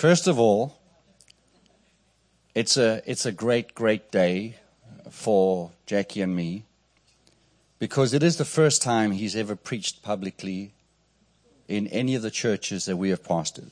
First of all, it's a great, great day for Jackie and me because it is the first time he's ever preached publicly in any of the churches that we have pastored.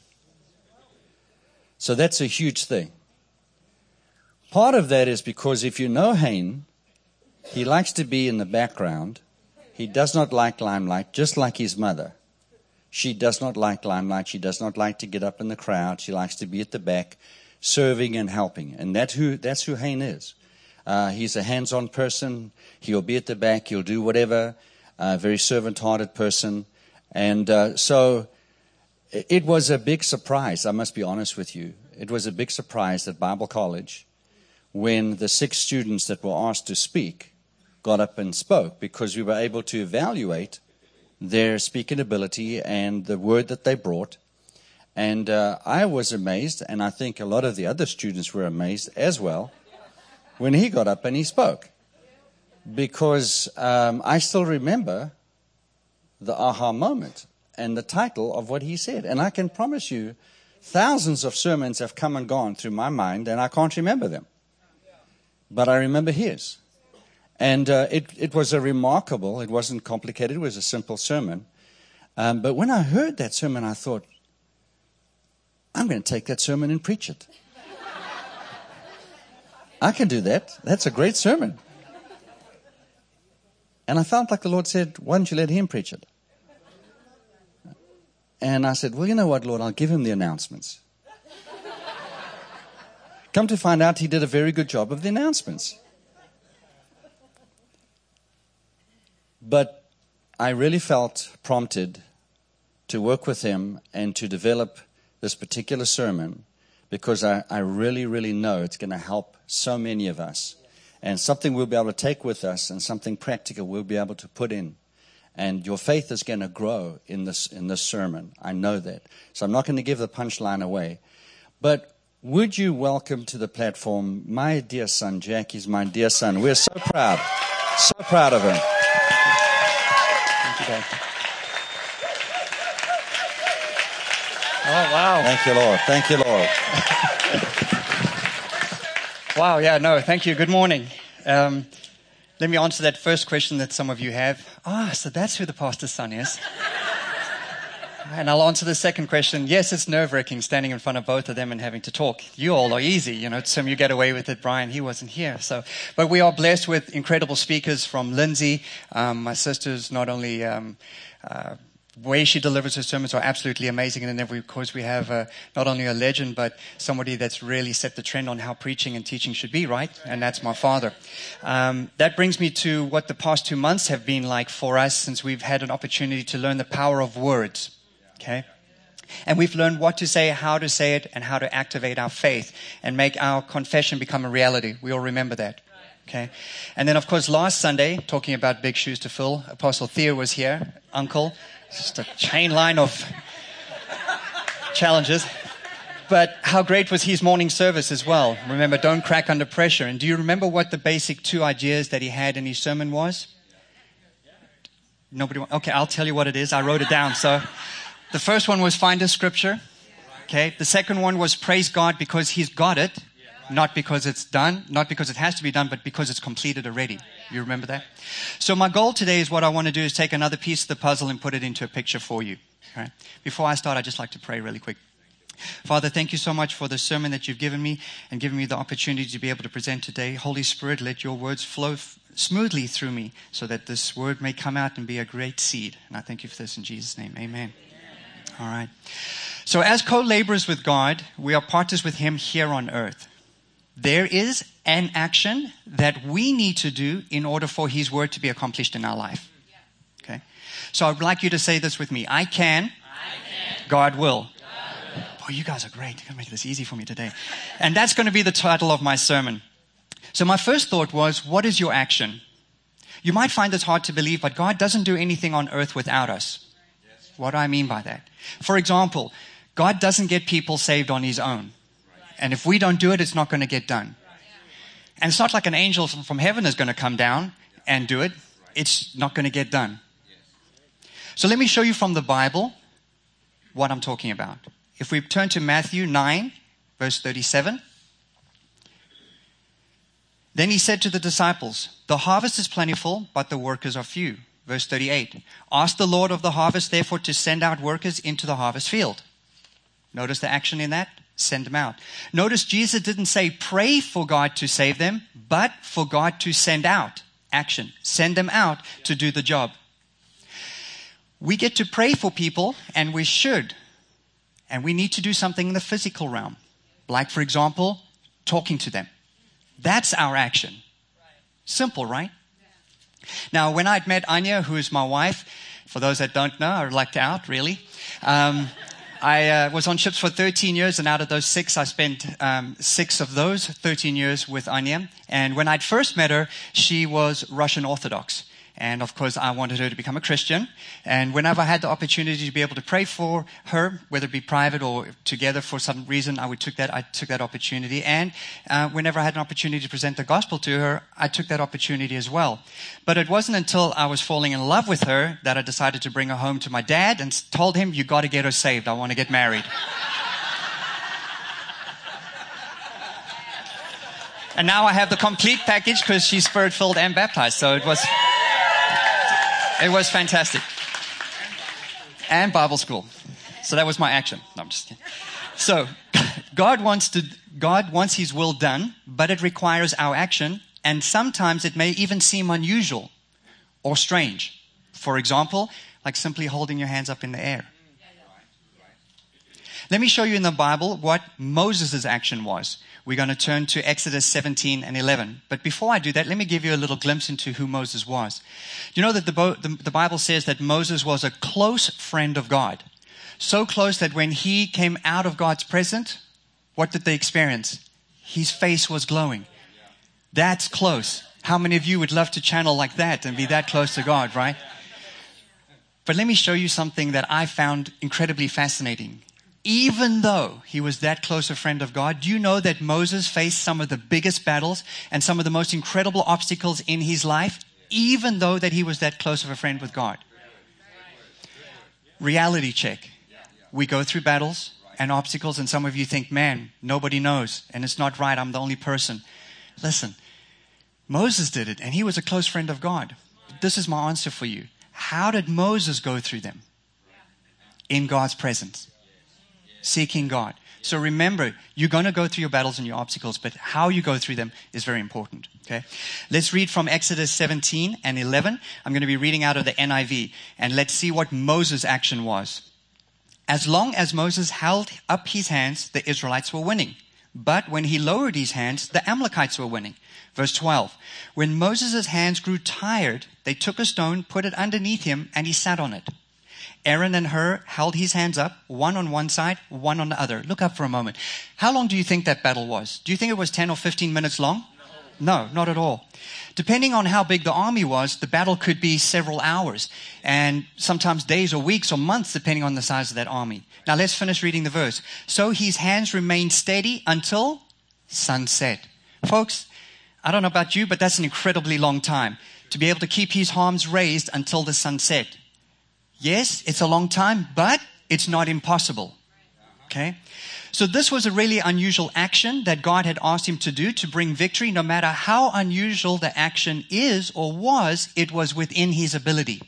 So that's a huge thing. Part of that is because if you know Hayne, he likes to be in the background. He does not like limelight, just like his mother. She does not like limelight. She does not like to get up in the crowd. She likes to be at the back, serving and helping. And that's who Hayne is. He's a hands-on person. He'll be at the back. He'll do whatever. Very servant-hearted person. And so it was a big surprise, I must be honest with you. It was a big surprise at Bible College when the 6 students that were asked to speak got up and spoke, because we were able to evaluate their speaking ability and the word that they brought. And I was amazed, and I think a lot of the other students were amazed as well when he got up and he spoke. Because I still remember the aha moment and the title of what he said. And I can promise you, thousands of sermons have come and gone through my mind, and I can't remember them. But I remember his. And it was a remarkable, it wasn't complicated, it was a simple sermon. But when I heard that sermon, I thought, I'm going to take that sermon and preach it. I can do that. That's a great sermon. And I felt like the Lord said, why don't you let him preach it? And I said, well, you know what, Lord, I'll give him the announcements. Come to find out, he did a very good job of the announcements. But I really felt prompted to work with him and to develop this particular sermon because I really, really know it's going to help so many of us. And something we'll be able to take with us and something practical we'll be able to put in. And your faith is going to grow in this sermon. I know that. So I'm not going to give the punchline away. But would you welcome to the platform my dear son, Jack. He's my dear son. We're so proud of him. Thank you, Dad. Oh, wow. Thank you, Lord. Thank you, Lord. Wow, yeah, no, thank you. Good morning. Let me answer that first question that some of you have. So that's who the pastor's son is. And I'll answer the second question. Yes, it's nerve-wracking standing in front of both of them and having to talk. You all are easy, Some you get away with it. Brian, he wasn't here. But we are blessed with incredible speakers from Lindsay. My sister's not only way she delivers her sermons are absolutely amazing. And then, of course, we have not only a legend, but somebody that's really set the trend on how preaching and teaching should be, right? And that's my father. That brings me to what the past 2 months have been like for us since we've had an opportunity to learn the power of words. Okay? And we've learned what to say, how to say it, and how to activate our faith and make our confession become a reality. We all remember that. Okay? And then, of course, last Sunday, talking about big shoes to fill, Apostle Theo was here, Uncle. Just a chain line of challenges. But how great was his morning service as well? Remember, don't crack under pressure. And do you remember what the basic 2 ideas that he had in his sermon was? Nobody? Okay, I'll tell you what it is. I wrote it down. So the first one was find a scripture. Okay. The second one was praise God because he's got it. Not because it's done, not because it has to be done, but because it's completed already. You remember that? So my goal today is what I want to do is take another piece of the puzzle and put it into a picture for you. Okay? Before I start, I'd just like to pray really quick. Father, thank you so much for the sermon that you've given me and given me the opportunity to be able to present today. Holy Spirit, let your words flow smoothly through me so that this word may come out and be a great seed. And I thank you for this in Jesus' name. Amen. All right. So as co-laborers with God, we are partners with him here on earth. There is an action that we need to do in order for his word to be accomplished in our life. Okay? So I'd like you to say this with me. I can. God will. Boy, you guys are great. You're going to make this easy for me today. And that's going to be the title of my sermon. So my first thought was, what is your action? You might find this hard to believe, but God doesn't do anything on earth without us. What do I mean by that? For example, God doesn't get people saved on his own. And if we don't do it, it's not going to get done. And it's not like an angel from heaven is going to come down and do it. It's not going to get done. So let me show you from the Bible what I'm talking about. If we turn to Matthew 9, verse 37. Then he said to the disciples, the harvest is plentiful, but the workers are few. Verse 38. Ask the Lord of the harvest, therefore, to send out workers into the harvest field. Notice the action in that? Send them out. Notice Jesus didn't say pray for God to save them, but for God to send out. Action. Send them out to do the job. We get to pray for people, and we should. And we need to do something in the physical realm. Like, for example, talking to them. That's our action. Simple, right? Now, when I'd met Anya, who is my wife, for those that don't know, I lucked out, really. I was on ships for 13 years, and out of those 6, I spent 6 of those 13 years with Anya. And when I'd first met her, she was Russian Orthodox. And of course, I wanted her to become a Christian. And whenever I had the opportunity to be able to pray for her, whether it be private or together for some reason, I took that opportunity. And whenever I had an opportunity to present the gospel to her, I took that opportunity as well. But it wasn't until I was falling in love with her that I decided to bring her home to my dad and told him, you got to get her saved. I want to get married. And now I have the complete package because she's spirit-filled and baptized. So it was fantastic. And Bible school. So that was my action. No, I'm just kidding. So God wants his will done, but it requires our action. And sometimes it may even seem unusual or strange. For example, like simply holding your hands up in the air. Let me show you in the Bible what Moses' action was. We're going to turn to Exodus 17 and 11. But before I do that, let me give you a little glimpse into who Moses was. You know that the Bible says that Moses was a close friend of God. So close that when he came out of God's presence, what did they experience? His face was glowing. That's close. How many of you would love to channel like that and be that close to God, right? But let me show you something that I found incredibly fascinating. Even though he was that close a friend of God, do you know that Moses faced some of the biggest battles and some of the most incredible obstacles in his life, even though that he was that close of a friend with God? Reality check. We go through battles and obstacles, and some of you think, man, nobody knows, and it's not right, I'm the only person. Listen, Moses did it, and he was a close friend of God. This is my answer for you. How did Moses go through them? In God's presence. Seeking God. So remember, you're going to go through your battles and your obstacles, but how you go through them is very important. Okay? Let's read from Exodus 17 and 11. I'm going to be reading out of the NIV, and let's see what Moses' action was. As long as Moses held up his hands, the Israelites were winning. But when he lowered his hands, the Amalekites were winning. Verse 12. When Moses' hands grew tired, they took a stone, put it underneath him, and he sat on it. Aaron and Hur held his hands up, one on one side, one on the other. Look up for a moment. How long do you think that battle was? Do you think it was 10 or 15 minutes long? No, not at all. Depending on how big the army was, the battle could be several hours, and sometimes days or weeks or months, depending on the size of that army. Now let's finish reading the verse. So his hands remained steady until sunset. Folks, I don't know about you, but that's an incredibly long time to be able to keep his arms raised until the sunset. Yes, it's a long time, but it's not impossible. Okay? So this was a really unusual action that God had asked him to do to bring victory. No matter how unusual the action is or was, it was within his ability.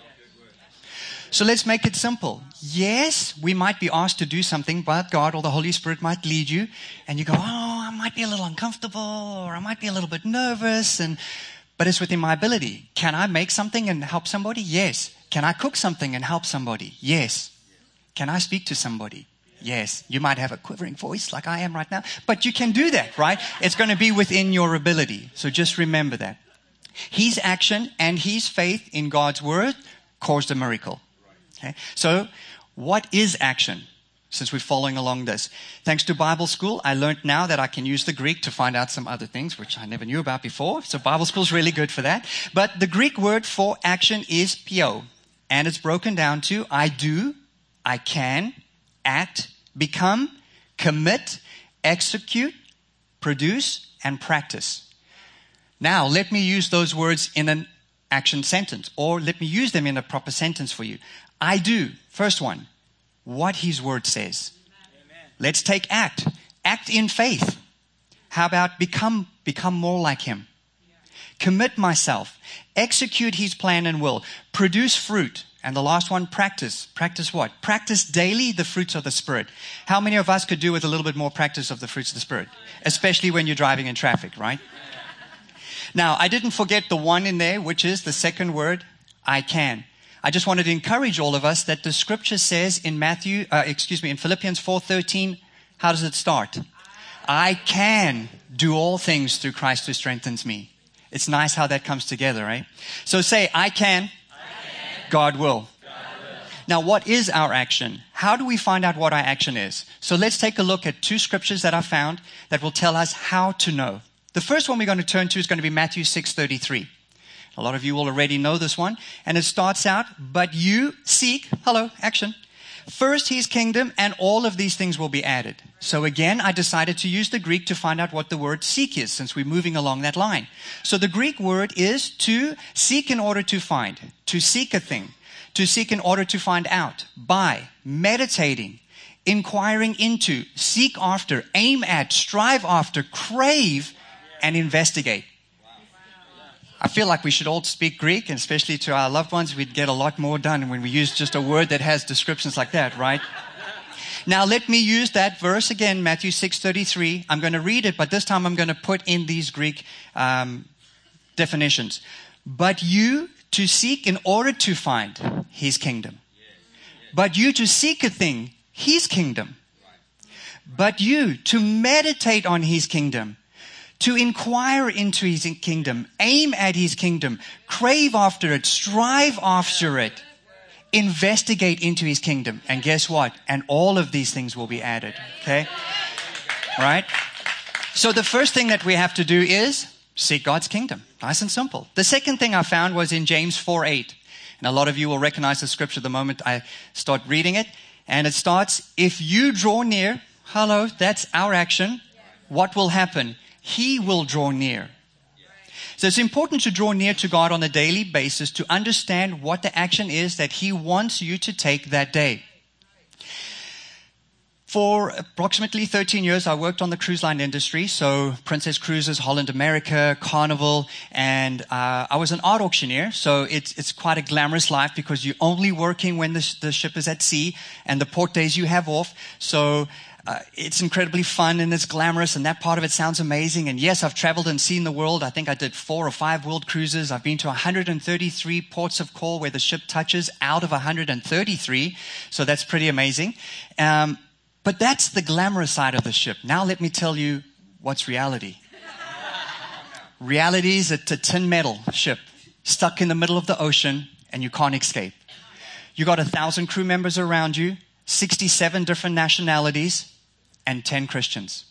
So let's make it simple. Yes, we might be asked to do something, but God or the Holy Spirit might lead you, and you go, oh, I might be a little uncomfortable, or I might be a little bit nervous, but it's within my ability. Can I make something and help somebody? Yes. Can I cook something and help somebody? Yes. Can I speak to somebody? Yes. You might have a quivering voice like I am right now, but you can do that, right? It's going to be within your ability. So just remember that. His action and his faith in God's word caused a miracle. Okay. So what is action? Since we're following along this. Thanks to Bible school, I learned now that I can use the Greek to find out some other things, which I never knew about before. So Bible school is really good for that. But the Greek word for action is pio. And it's broken down to I do, I can, act, become, commit, execute, produce, and practice. Now, let me use those words in an action sentence, or let me use them in a proper sentence for you. I do, first one, what his word says. Let's take act. Act in faith. How about become more like him? Commit myself. Execute his plan and will. Produce fruit. And the last one, practice. Practice what? Practice daily the fruits of the Spirit. How many of us could do with a little bit more practice of the fruits of the Spirit? Especially when you're driving in traffic, right? Now, I didn't forget the one in there, which is the second word, I can. I just wanted to encourage all of us that the scripture says in in Philippians 4:13, how does it start? I can do all things through Christ who strengthens me. It's nice how that comes together, right? So say, I can. God will. Now, what is our action? How do we find out what our action is? So let's take a look at two scriptures that I found that will tell us how to know. The first one we're going to turn to is going to be Matthew 6:33. A lot of you will already know this one. And it starts out, but you seek, action, first his kingdom, and all of these things will be added. So again, I decided to use the Greek to find out what the word seek is, since we're moving along that line. So the Greek word is to seek in order to find, to seek a thing, to seek in order to find out, by, meditating, inquiring into, seek after, aim at, strive after, crave, and investigate. I feel like we should all speak Greek, and especially to our loved ones, we'd get a lot more done when we use just a word that has descriptions like that, right? Now, let me use that verse again, Matthew 6:33. I'm going to read it, but this time I'm going to put in these Greek definitions. But you to seek in order to find his kingdom. But you to seek a thing, his kingdom. But you to meditate on his kingdom. To inquire into his kingdom, aim at his kingdom, crave after it, strive after it, investigate into his kingdom. And guess what? And all of these things will be added. Okay? All right? So the first thing that we have to do is seek God's kingdom. Nice and simple. The second thing I found was in James 4:8. And a lot of you will recognize the scripture the moment I start reading it. And it starts, if you draw near, that's our action. What will happen? He will draw near. So it's important to draw near to God on a daily basis to understand what the action is that he wants you to take that day. For approximately 13 years, I worked on the cruise line industry. So Princess Cruises, Holland America, Carnival, and I was an art auctioneer. So it's quite a glamorous life because you're only working when the ship is at sea and the port days you have off. So it's incredibly fun and it's glamorous, and that part of it sounds amazing. And yes, I've traveled and seen the world. I think I did 4 or 5 world cruises. I've been to 133 ports of call where the ship touches out of 133. So that's pretty amazing. But that's the glamorous side of the ship. Now let me tell you what's reality. Reality is it's a tin metal ship stuck in the middle of the ocean and you can't escape. You got 1,000 crew members around you, 67 different nationalities, and 10 Christians.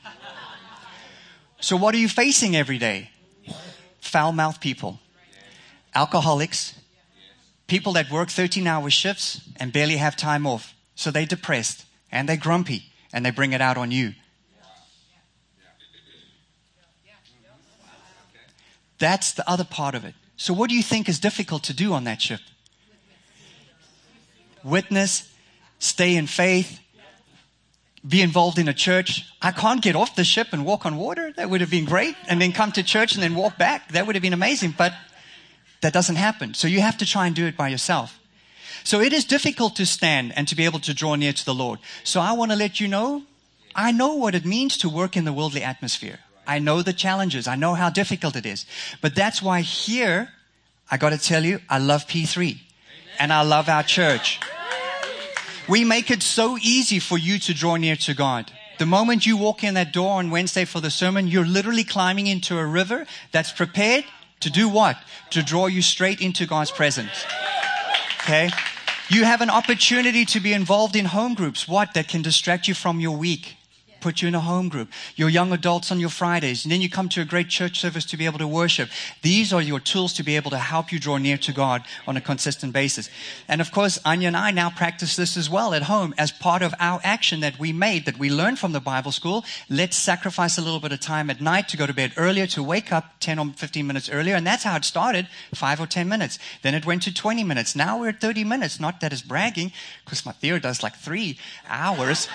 So what are you facing every day? Foul-mouthed people, alcoholics, people that work 13-hour shifts and barely have time off. So they're depressed and they're grumpy and they bring it out on you. That's the other part of it. So what do you think is difficult to do on that ship? Witness, stay in faith, be involved in a church. I can't get off the ship and walk on water. That would have been great. And then come to church and then walk back. That would have been amazing. But that doesn't happen. So you have to try and do it by yourself. So it is difficult to stand and to be able to draw near to the Lord. So I want to let you know, I know what it means to work in the worldly atmosphere. I know the challenges. I know how difficult it is. But that's why here, I got to tell you, I love P3. And I love our church. We make it so easy for you to draw near to God. The moment you walk in that door on Wednesday for the sermon, you're literally climbing into a river that's prepared to do what? To draw you straight into God's presence. Okay? You have an opportunity to be involved in home groups. What? That can distract you from your week. Put you in a home group. Your young adults on your Fridays. And then you come to a great church service to be able to worship. These are your tools to be able to help you draw near to God on a consistent basis. And of course, Anya and I now practice this as well at home as part of our action that we made, that we learned from the Bible school. Let's sacrifice a little bit of time at night to go to bed earlier, to wake up 10 or 15 minutes earlier. And that's how it started, 5 or 10 minutes. Then it went to 20 minutes. Now we're at 30 minutes. Not that it's bragging, because my Theo does like 3 hours.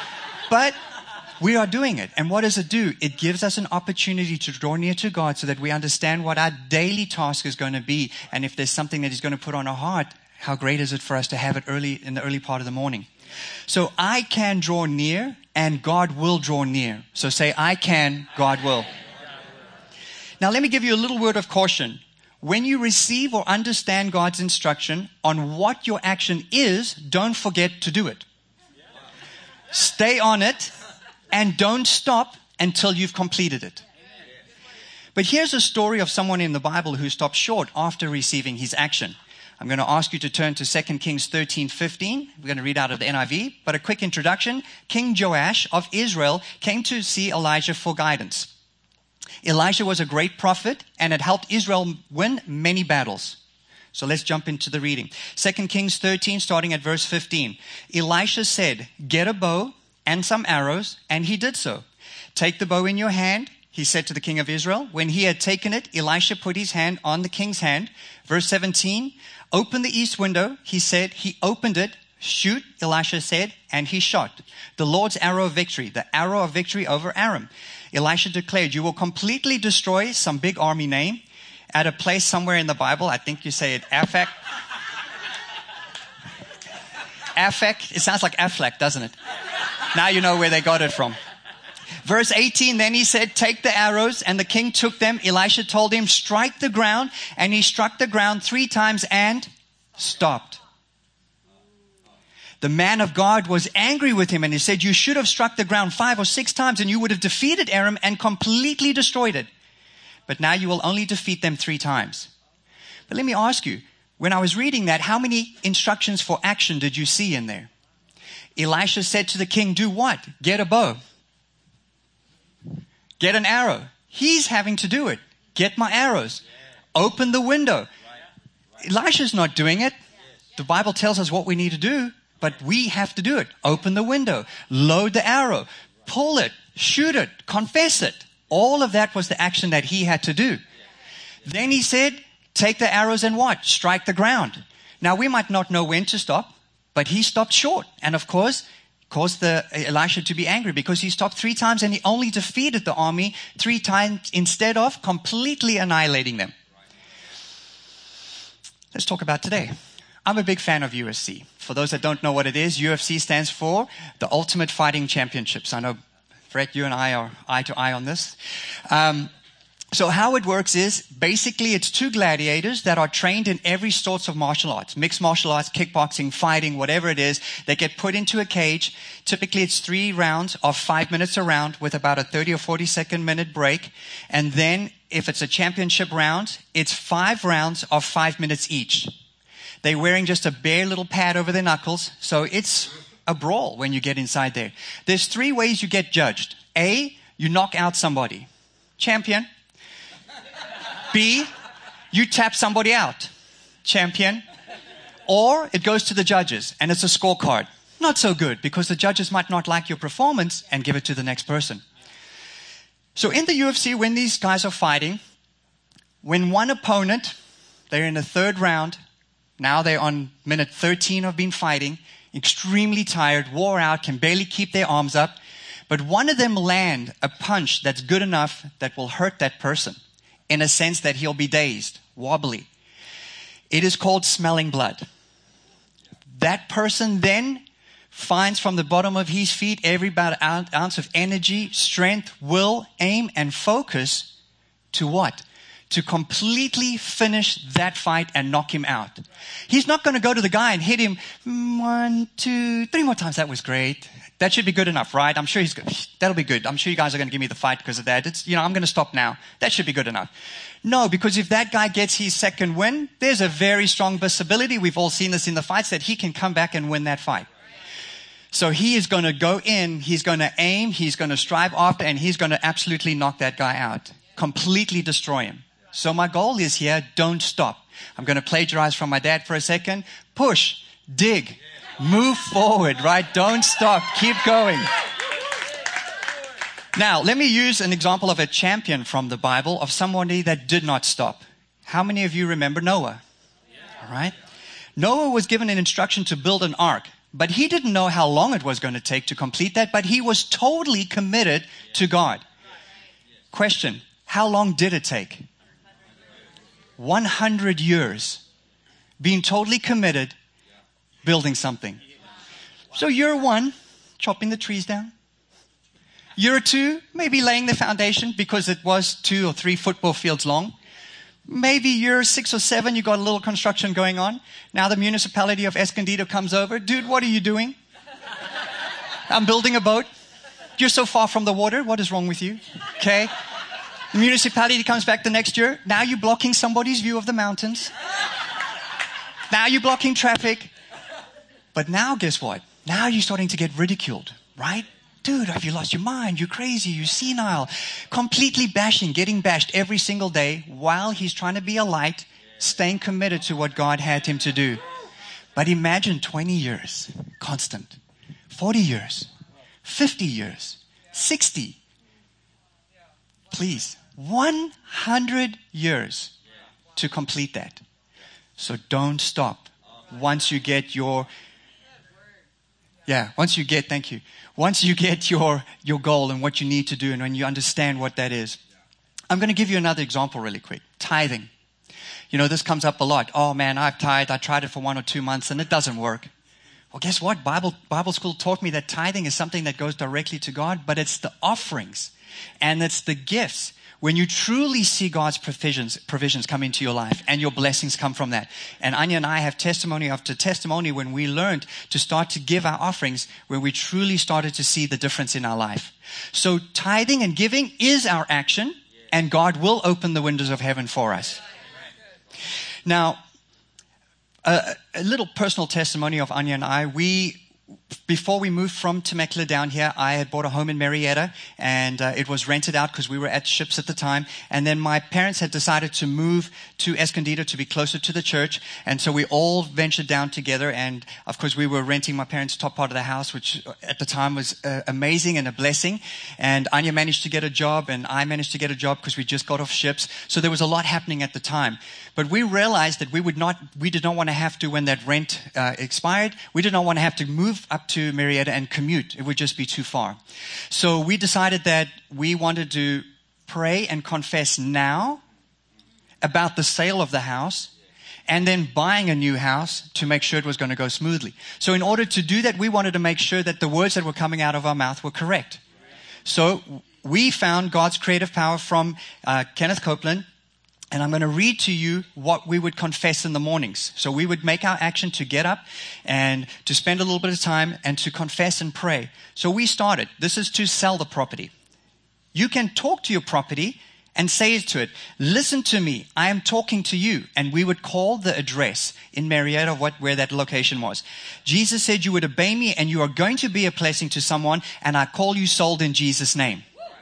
But we are doing it. And what does it do? It gives us an opportunity to draw near to God so that we understand what our daily task is going to be. And if there's something that He's going to put on our heart, how great is it for us to have it in the early part of the morning? So I can draw near and God will draw near. So say, I can, God will. Now let me give you a little word of caution. When you receive or understand God's instruction on what your action is, don't forget to do it. Stay on it and don't stop until you've completed it. But here's a story of someone in the Bible who stopped short after receiving his action. I'm going to ask you to turn to 2 Kings 13:15. We're going to read out of the NIV. But a quick introduction. King Joash of Israel came to see Elijah for guidance. Elijah was a great prophet and had helped Israel win many battles. So let's jump into the reading. 2 Kings 13, starting at verse 15. Elisha said, get a bow and some arrows, and he did so. Take the bow in your hand, he said to the king of Israel. When he had taken it, Elisha put his hand on the king's hand. Verse 17, open the east window, he said. He opened it. Shoot, Elisha said, and he shot. The Lord's arrow of victory, the arrow of victory over Aram. Elisha declared, you will completely destroy some big army name at a place somewhere in the Bible. I think you say it, Aphek. Aphek, it sounds like Aflac, doesn't it? Now you know where they got it from. Verse 18, then he said, take the arrows, and the king took them. Elisha told him, strike the ground, and he struck the ground 3 times and stopped. The man of God was angry with him, and he said, you should have struck the ground 5 or 6 times, and you would have defeated Aram and completely destroyed it. But now you will only defeat them 3 times. But let me ask you, when I was reading that, how many instructions for action did you see in there? Elisha said to the king, do what? Get a bow. Get an arrow. He's having to do it. Get my arrows. Open the window. Elisha's not doing it. The Bible tells us what we need to do, but we have to do it. Open the window. Load the arrow. Pull it. Shoot it. Confess it. All of that was the action that he had to do. Then he said, take the arrows and what? Strike the ground. Now we might not know when to stop, but he stopped short. And of course, caused Elisha to be angry because he stopped 3 times and he only defeated the army 3 times instead of completely annihilating them. Let's talk about today. I'm a big fan of UFC. For those that don't know what it is, UFC stands for the Ultimate Fighting Championships. I know, Fred, you and I are eye to eye on this. So how it works is, basically it's 2 gladiators that are trained in every sorts of martial arts, mixed martial arts, kickboxing, fighting, whatever it is. They get put into a cage. Typically it's 3 rounds of 5 minutes a round with about a 30 or 40 second minute break. And then if it's a championship round, it's 5 rounds of 5 minutes each. They're wearing just a bare little pad over their knuckles. So it's a brawl when you get inside there. There's 3 ways you get judged. A, you knock out somebody. Champion. B, you tap somebody out. Champion. Or it goes to the judges and it's a scorecard. Not so good because the judges might not like your performance and give it to the next person. So in the UFC, when these guys are fighting, when one opponent, they're in the 3rd round, now they're on minute 13 of being fighting, extremely tired, wore out, can barely keep their arms up, but one of them land a punch that's good enough that will hurt that person. In a sense that he'll be dazed, wobbly. It is called smelling blood. That person then finds from the bottom of his feet every about an ounce of energy, strength, will, aim, and focus to what? To completely finish that fight and knock him out. He's not going to go to the guy and hit him 1, 2, 3 more times. That was great. That should be good enough, right? I'm sure he's good. That'll be good. I'm sure you guys are going to give me the fight because of that. I'm going to stop now. That should be good enough. No, because if that guy gets his second win, there's a very strong possibility, we've all seen this in the fights, that he can come back and win that fight. So he is going to go in, he's going to aim, he's going to strive after, and he's going to absolutely knock that guy out. Completely destroy him. So my goal is here, don't stop. I'm going to plagiarize from my dad for a second. Push, dig, move forward, right? Don't stop. Keep going. Now, let me use an example of a champion from the Bible, of somebody that did not stop. How many of you remember Noah? All right. Noah was given an instruction to build an ark, But he didn't know how long it was going to take to complete that, but he was totally committed to God. Question, how long did it take? 100 years. Being totally committed, building something. So year 1, chopping the trees down. Year 2, maybe laying the foundation because it was 2 or 3 football fields long. Maybe year 6 or 7, you got a little construction going on. Now the municipality of Escondido comes over. Dude, what are you doing? I'm building a boat. You're so far from the water. What is wrong with you? Okay. The municipality comes back the next year. Now you're blocking somebody's view of the mountains. Now you're blocking traffic. But now guess what? Now you're starting to get ridiculed, right? Dude, have you lost your mind? You're crazy. You're senile. Completely bashing, getting bashed every single day while he's trying to be a light, staying committed to what God had him to do. But imagine 20 years, constant. 40 years, 50 years, 60. Please, 100 years to complete that. So don't stop. Once you get your goal and what you need to do and when you understand what that is. I'm going to give you another example really quick. Tithing. You know, this comes up a lot. Oh man, I've tithed. I tried it for 1 or 2 months and it doesn't work. Well, guess what? Bible school taught me that tithing is something that goes directly to God, but it's the offerings and it's the gifts. When you truly see God's provisions come into your life and your blessings come from that. And Anya and I have testimony after testimony when we learned to start to give our offerings, where we truly started to see the difference in our life. So tithing and giving is our action, and God will open the windows of heaven for us. Now, a little personal testimony of Anya and I. Before we moved from Temecula down here, I had bought a home in Marietta, and it was rented out because we were at ships at the time. And then my parents had decided to move to Escondido to be closer to the church. And so we all ventured down together. And of course, we were renting my parents' top part of the house, which at the time was amazing and a blessing. And Anya managed to get a job, and I managed to get a job because we just got off ships. So there was a lot happening at the time. But we realized that we did not want to have to, when that rent expired, we did not want to have to move up to Marietta and commute. It would just be too far. So we decided that we wanted to pray and confess now about the sale of the house and then buying a new house to make sure it was going to go smoothly. So in order to do that, we wanted to make sure that the words that were coming out of our mouth were correct. So we found God's creative power from Kenneth Copeland. And I'm going to read to you what we would confess in the mornings. So we would make our action to get up and to spend a little bit of time and to confess and pray. So we started. This is to sell the property. You can talk to your property and say to it, listen to me, I am talking to you. And we would call the address in Marietta where that location was. Jesus said you would obey me and you are going to be a blessing to someone, and I call you sold in Jesus' name.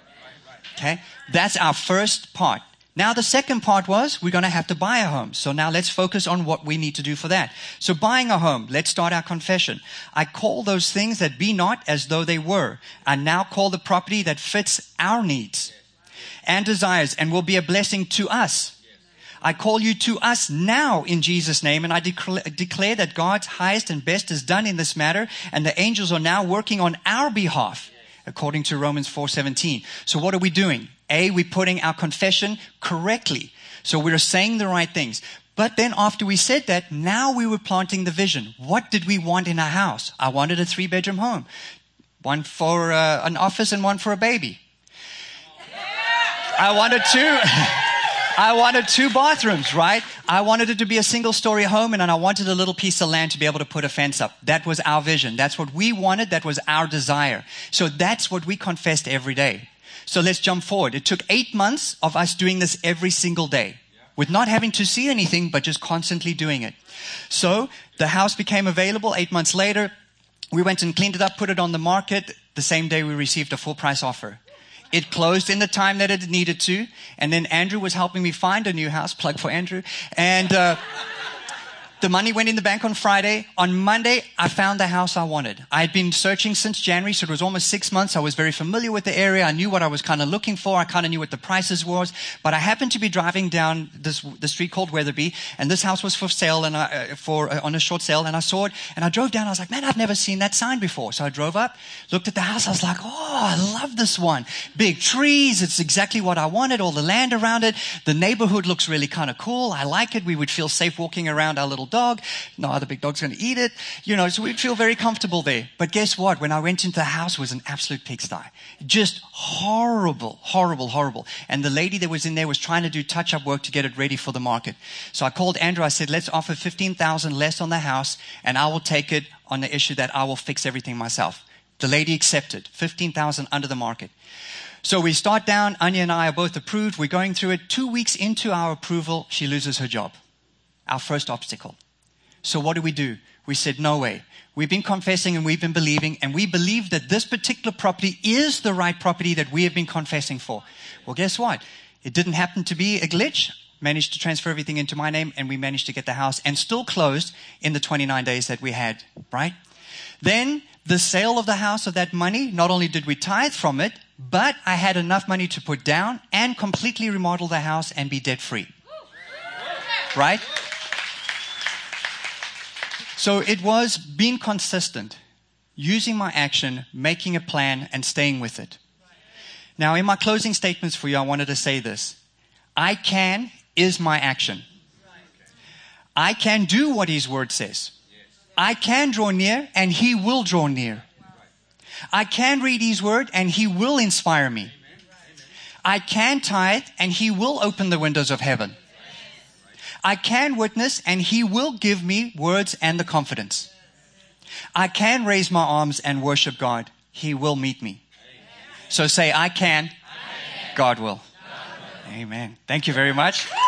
Okay? That's our first part. Now the second part was we're going to have to buy a home. So now let's focus on what we need to do for that. So buying a home, let's start our confession. I call those things that be not as though they were. I now call the property that fits our needs and desires and will be a blessing to us. I call you to us now in Jesus' name, and I declare that God's highest and best is done in this matter, and the angels are now working on our behalf, according to Romans 4:17. So what are we doing? We're putting our confession correctly. So we're saying the right things. But then after we said that, now we were planting the vision. What did we want in our house? I wanted a 3-bedroom home. One for an office and one for a baby. I wanted 2 bathrooms, right? I wanted it to be a single-story home, and then I wanted a little piece of land to be able to put a fence up. That was our vision. That's what we wanted. That was our desire. So that's what we confessed every day. So let's jump forward. It took 8 months of us doing this every single day with not having to see anything, but just constantly doing it. So the house became available 8 months later. We went and cleaned it up, put it on the market. The same day we received a full price offer. It closed in the time that it needed to. And then Andrew was helping me find a new house. Plug for Andrew. And The money went in the bank on Friday. On Monday, I found the house I wanted. I had been searching since January, so it was almost 6 months. I was very familiar with the area. I knew what I was kind of looking for. I kind of knew what the prices was. But I happened to be driving down the street called Weatherby, and this house was for sale and on a short sale, and I saw it, and I drove down. I was like, man, I've never seen that sign before. So I drove up, looked at the house. I was like, oh, I love this one. Big trees. It's exactly what I wanted. All the land around it. The neighborhood looks really kind of cool. I like it. We would feel safe walking around our little dog. No other big dog's going to eat it. So we'd feel very comfortable there. But guess what? When I went into the house, it was an absolute pigsty. Just horrible, horrible, horrible. And the lady that was in there was trying to do touch-up work to get it ready for the market. So I called Andrew. I said, let's offer $15,000 less on the house, and I will take it on the issue that I will fix everything myself. The lady accepted. $15,000 under the market. So we start down. Anya and I are both approved. We're going through it. 2 weeks into our approval, she loses her job. Our first obstacle. So what do? We said, no way. We've been confessing and we've been believing, and we believe that this particular property is the right property that we have been confessing for. Well, guess what? It didn't happen to be a glitch. Managed to transfer everything into my name, and we managed to get the house and still closed in the 29 days that we had, right? Then the sale of the house, of that money, not only did we tithe from it, but I had enough money to put down and completely remodel the house and be debt free. Right? So it was being consistent, using my action, making a plan, and staying with it. Now, in my closing statements for you, I wanted to say this. I can is my action. I can do what His Word says. I can draw near, and He will draw near. I can read His Word, and He will inspire me. I can tithe, and He will open the windows of heaven. I can witness, and He will give me words and the confidence. I can raise my arms and worship God. He will meet me. So say, I can. God will. Amen. Thank you very much.